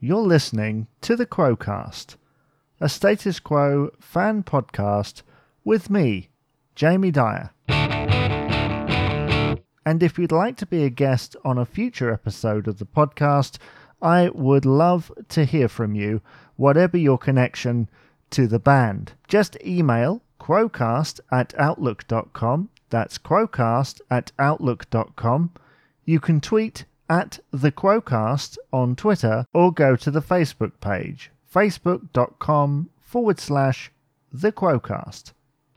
you're listening to the Quocast, a Status Quo fan podcast with me, Jamie Dyer. And if you'd like to be a guest on a future episode of the podcast, I would love to hear from you, whatever your connection to the band. Just email quocast@outlook.com. That's quocast@outlook.com. You can tweet at the Quocast on Twitter or go to the Facebook page, facebook.com/the Quocast.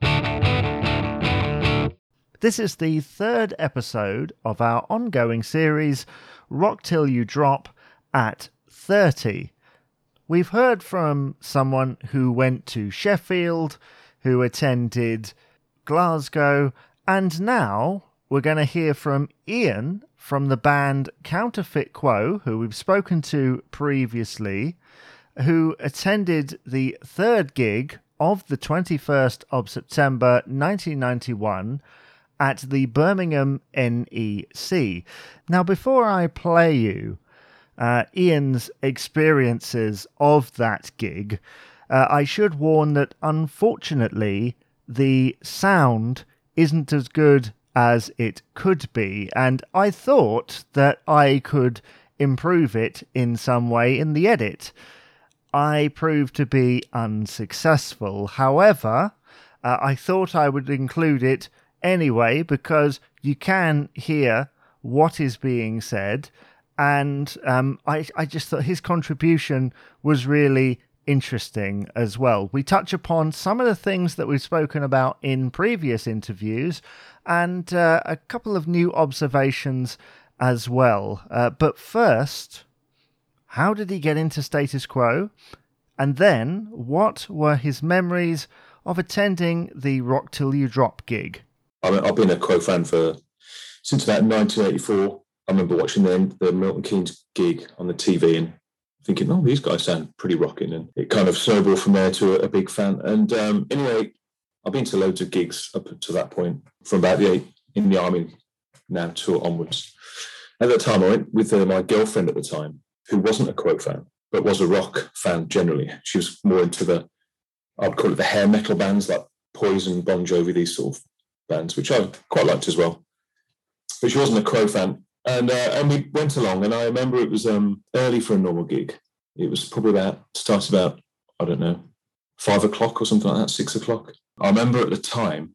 This is the third episode of our ongoing series, Rock Till You Drop at 30. We've heard from someone who went to Sheffield, who attended Glasgow, and now we're going to hear from Ian from the band Counterfeit Quo, who we've spoken to previously, who attended the third gig of the 21st of September 1991 at the Birmingham NEC. Now, before I play you Ian's experiences of that gig, I should warn that unfortunately the sound isn't as good as it could be, and I thought that I could improve it in some way in the edit. I proved to be unsuccessful. However, I thought I would include it anyway because you can hear what is being said, and I just thought his contribution was really interesting as well. We touch upon some of the things that we've spoken about in previous interviews and a couple of new observations as well. But first, how did he get into Status Quo? And then, what were his memories of attending the Rock Till You Drop gig? I've been a Quo fan since about 1984. I remember watching the Milton Keynes gig on the TV and thinking, oh, these guys sound pretty rocking. And it kind of snowballed from there to a big fan. And anyway, I've been to loads of gigs up to that point, from about in the army now to onwards. At that time, I went with my girlfriend at the time, who wasn't a Quo fan, but was a rock fan generally. She was more into I'd call it the hair metal bands like Poison, Bon Jovi, these sort of bands, which I quite liked as well. But she wasn't a Quo fan. And we went along, and I remember it was early for a normal gig. It was probably started about, I don't know, 5 o'clock or something like that, 6 o'clock. I remember at the time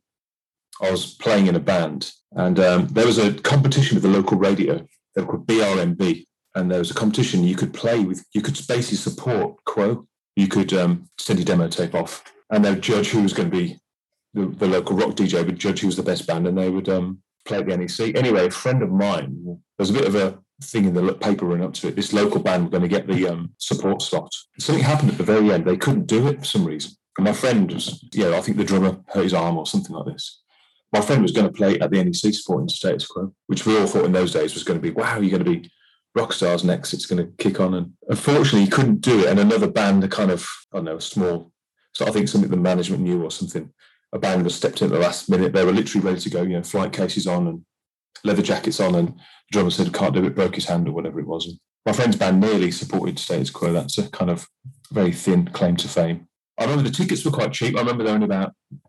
I was playing in a band, and there was a competition with the local radio. They were called BRMB, and there was a competition you could play with. You could basically support Quo. You could send your demo tape off, and they would judge who was going to be the local rock DJ would judge who was the best band, and they would play at the NEC. Anyway, a friend of mine, there was a bit of a thing in the paper running up to it. This local band were going to get the support slot. Something happened at the very end. They couldn't do it for some reason. And my friend was, I think the drummer hurt his arm or something like this. My friend was going to play at the NEC supporting Status Quo, which we all thought in those days was going to be, wow, you're going to be rock stars next. It's going to kick on. And unfortunately, he couldn't do it. And another band, a kind of, I don't know, small, so I think something the management knew or something. A band was stepped in at the last minute. They were literally ready to go, flight cases on and leather jackets on, and the drummer said, can't do it, broke his hand or whatever it was. And my friend's band nearly supported Status Quo. That's a kind of very thin claim to fame. I remember the tickets were quite cheap. I remember they were only about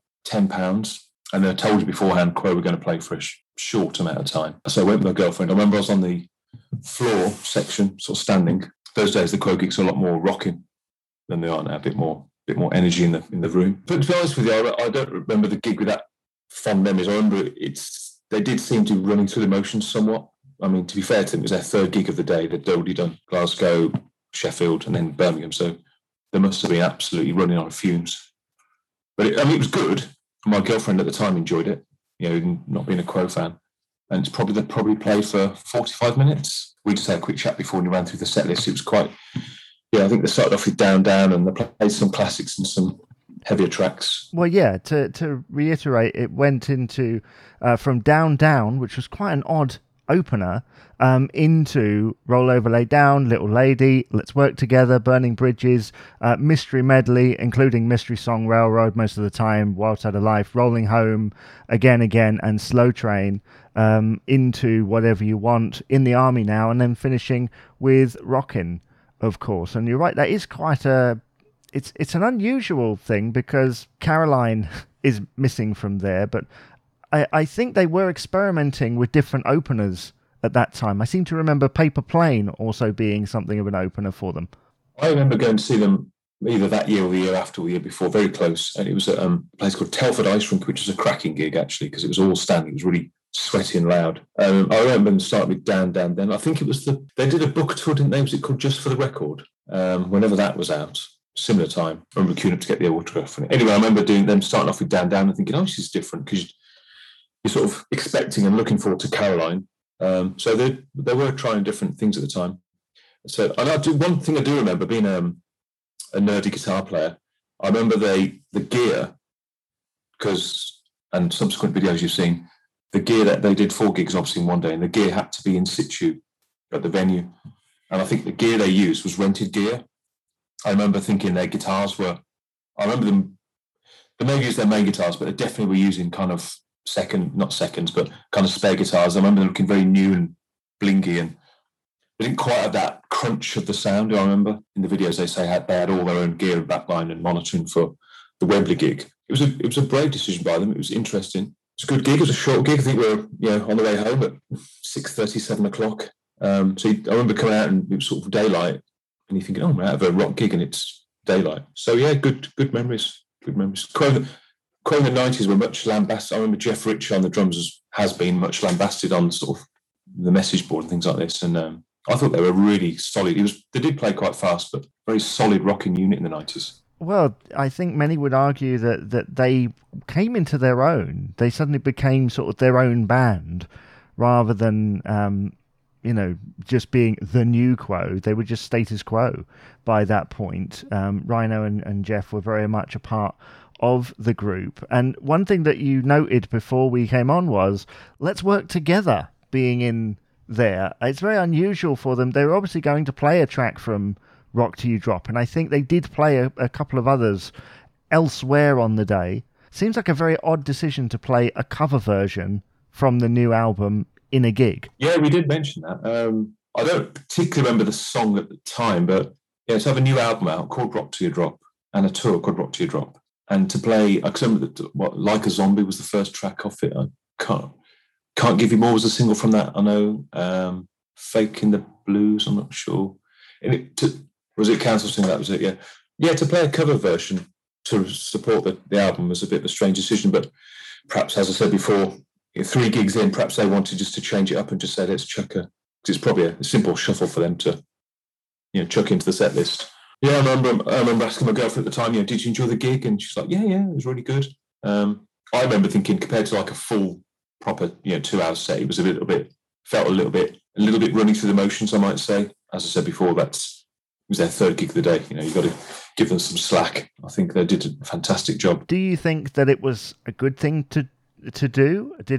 £10, and they told you beforehand Quo were going to play for a short amount of time. So I went with my girlfriend. I remember I was on the floor section, sort of standing. Those days the Quo gigs are a lot more rocking than they are now, a bit more energy in the room. But to be honest with you, I don't remember the gig with that fond memories. I remember they did seem to be running through the motions somewhat. I mean, to be fair to them, it was their third gig of the day. They'd already done Glasgow, Sheffield, and then Birmingham. So they must have been absolutely running on fumes. But it was good. My girlfriend at the time enjoyed it, not being a Quo fan. And they probably played for 45 minutes. We just had a quick chat before we ran through the set list. It was quite... I think they started off with Down Down, and they played some classics and some heavier tracks. Well, yeah, to reiterate, it went into from Down Down, which was quite an odd opener, into Roll Over Lay Down, Little Lady, Let's Work Together, Burning Bridges, Mystery Medley, including Mystery Song Railroad most of the time, Wild Side of Life, Rolling Home, Again, and Slow Train, into Whatever You Want, In the Army Now, and then finishing with Rockin'. of course. And you're right, that is quite a... It's an unusual thing because Caroline is missing from there, but I think they were experimenting with different openers at that time. I seem to remember Paper Plane also being something of an opener for them. I remember going to see them either that year or the year after or the year before, very close. And it was at a place called Telford Ice Rink, which was a cracking gig, actually, because it was all standing. It was really sweaty and loud. I remember them starting with Down, Down, Then. I think it was they did a book tour, didn't they? Was it called Just for the Record? Whenever that was out, similar time. I remember queuing up to get the autograph. Anyway, I remember doing them starting off with Down, Down and thinking, oh, this is different, because you're sort of expecting and looking forward to Caroline. So they were trying different things at the time. So, and one thing I do remember being a nerdy guitar player. I remember the gear, and subsequent videos you've seen, the gear that they did 4 gigs obviously in one day, and the gear had to be in situ at the venue. And I think the gear they used was rented gear. I remember thinking their guitars were, I remember them, they may use their main guitars, but they definitely were using kind of not seconds, but kind of spare guitars. I remember them looking very new and blingy, and they didn't quite have that crunch of the sound. I remember in the videos they say they had all their own gear and backline and monitoring for the Wembley gig. It was a brave decision by them. It was interesting. It's a good gig. It was a short gig. I think we were on the way home at 6:30, 7 o'clock. So I remember coming out and it was sort of daylight, and you're thinking, oh, we're out of a rock gig and it's daylight. So yeah, good memories. Good memories. Quoting the 90s were much lambasted. I remember Jeff Rich on the drums has been much lambasted on sort of the message board and things like this. And I thought they were really solid. They did play quite fast, but very solid rocking unit in the 90s. Well, I think many would argue that they came into their own. They suddenly became sort of their own band rather than, just being the new Quo. They were just status quo by that point. Rhino and Jeff were very much a part of the group. And one thing that you noted before we came on was, let's work together being in there. It's very unusual for them. They were obviously going to play a track from Rock Till You Drop, and I think they did play a couple of others elsewhere on the day. Seems like a very odd decision to play a cover version from the new album in a gig. Yeah, we did mention that. I don't particularly remember the song at the time, but yeah, to have a new album out called Rock Till You Drop and a tour called Rock Till You Drop, and to play, I remember Like a Zombie was the first track off it. I can't Give You More was a single from that. I know. Fake in the Blues, I'm not sure. Was it Council Sing? That was it, yeah. Yeah, to play a cover version to support the album was a bit of a strange decision, but perhaps, as I said before, 3 gigs in, perhaps they wanted just to change it up and just say, let's chuck because it's probably a simple shuffle for them to, chuck into the set list. Yeah, I remember asking my girlfriend at the time, did you enjoy the gig? And she's like, yeah, it was really good. I remember thinking, compared to like a full, proper, 2-hour set, it was felt a little bit running through the motions, I might say. As I said before, it was their 3rd gig of the day. You've got to give them some slack. I think they did a fantastic job. Do you think that it was a good thing to do? Did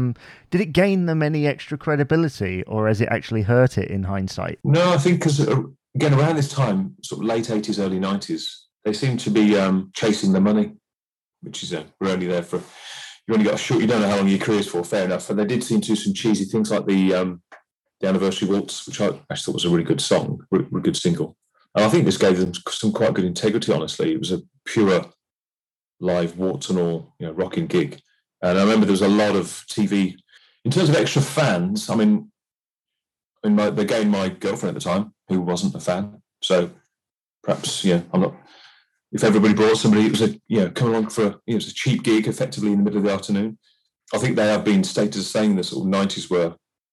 it gain them any extra credibility, or has it actually hurt it in hindsight? No, I think because, again, around this time, sort of late 80s, early 90s, they seem to be chasing the money, which is, we're only there for, you only got a short, you don't know how long your career's for, fair enough. And they did seem to do some cheesy things like the Anniversary Waltz, which I actually thought was a really good song, really good single. And I think this gave them some quite good integrity, honestly. It was a pure live warts and all, rocking gig. And I remember there was a lot of TV. In terms of extra fans, they gained my girlfriend at the time, who wasn't a fan. So perhaps, I'm not. If everybody brought somebody, it was come along for it was a cheap gig, effectively in the middle of the afternoon. I think they have been stated as saying the sort of 90s were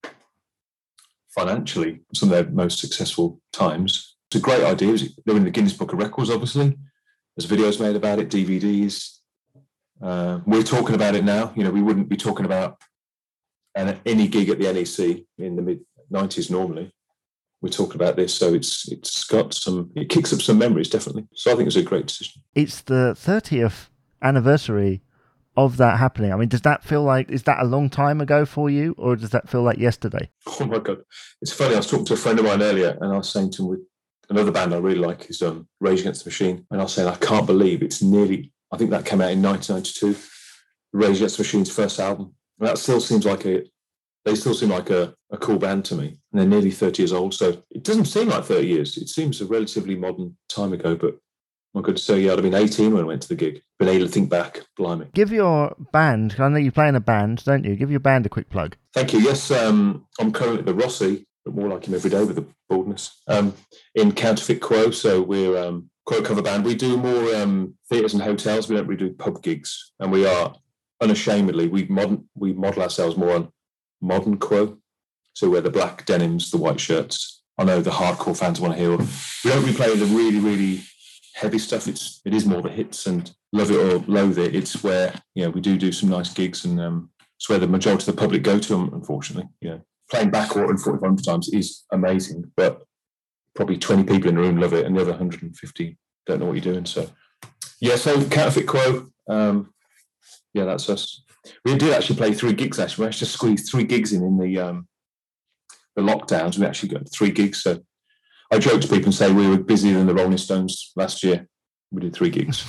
financially some of their most successful times. It's a great idea. They're in the Guinness Book of Records, obviously. There's videos made about it, DVDs. We're talking about it now. We wouldn't be talking about any gig at the NEC in the mid-90s normally. We're talking about this, so it kicks up some memories, definitely. So I think it's a great decision. It's the 30th anniversary of that happening. Does that feel like, is that a long time ago for you, or does that feel like yesterday? Oh my God. It's funny, I was talking to a friend of mine earlier, and I was saying to him, with another band I really like is Rage Against the Machine, and I was saying, I can't believe it's nearly, I think that came out in 1992, Rage Against the Machine's first album. And that still seems like they still seem like a cool band to me. And they're nearly 30 years old, so it doesn't seem like 30 years. It seems a relatively modern time ago, but my God, so yeah, I'd have been 18 when I went to the gig. Been able to think back, blimey. Give your band, I know you play in a band, don't you? Give your band a quick plug. Thank you. Yes, I'm currently at the Rossi, but more like him every day with the baldness, in Counterfeit Quo. So we're Quo cover band. We do more theatres and hotels. We don't really do pub gigs. And we are, unashamedly, we model ourselves more on modern Quo. So wear the black denims, the white shirts. I know the hardcore fans want to hear. We don't really play the really, really heavy stuff. It is more the hits, and love it or loathe it. It's where we do some nice gigs, and it's where the majority of the public go to. Unfortunately, playing Backwater and 45 times is amazing, but probably 20 people in the room love it, and the other 150 don't know what you're doing. So so Counterfeit Quo. That's us. We did actually play 3 gigs. Actually, we actually squeezed 3 gigs in the lockdowns. We actually got 3 gigs. So I joke to people and say we were busier than the Rolling Stones last year. We did 3 gigs.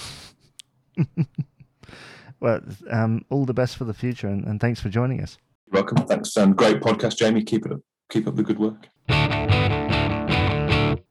Well, all the best for the future, and thanks for joining us. You're welcome. Thanks. Great podcast, Jamie. Keep up the good work.